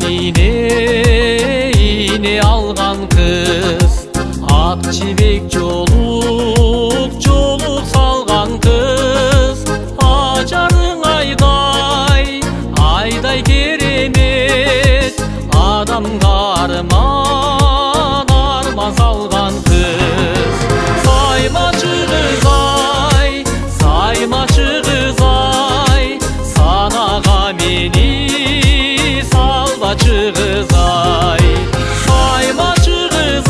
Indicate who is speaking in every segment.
Speaker 1: теніне ине алған қыз, ақ жібек жолук салған қыз. Ажарың айдай керемет, адамға арман салған қыз. Саймашы қыз ай, санаға мені салбачы қыз ай. Саймашы қыз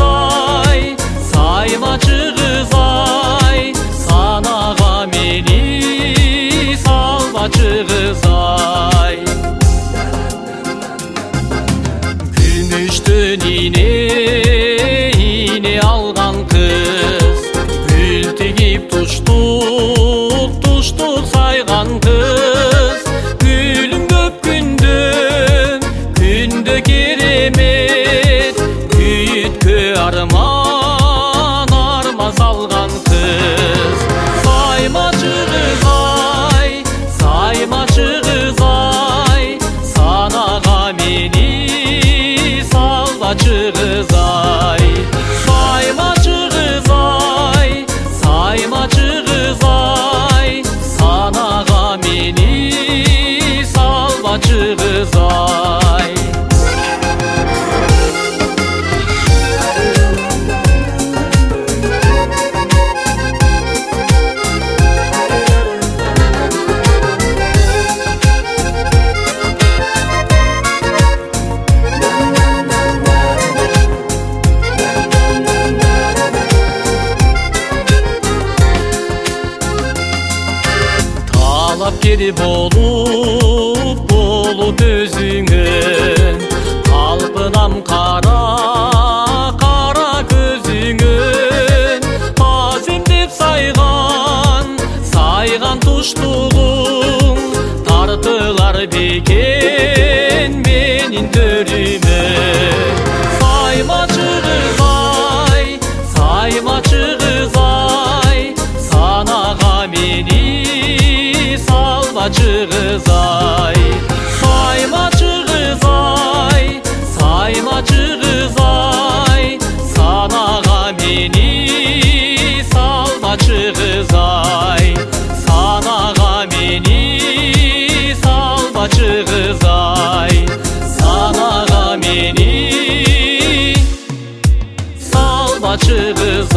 Speaker 1: ай, санаға мені салбачы қыз ай. Күміштің ине алған қыз, гүл тегіп туштук сайған қыз. Гүлің көп күнді керемет, күйіткө арман салған қыз. Саймашы қыз ай, санаға мені салбачы қыз ай. Саймашы қыз ай, санаға мені салбачы қыз ай. Талапкер болуп өзүңө, талпынам кара көзүңө. Азем деп сайган туштугуң, тартылар бекен менин төрүмө. Саймашы қыз ай, санаға мени салбачы қыз ай. Саймашы қыз ай, санаға мени салбачы қыз ай. Санаға мени салбачы қыз ай. Санаға мени салбачы қыз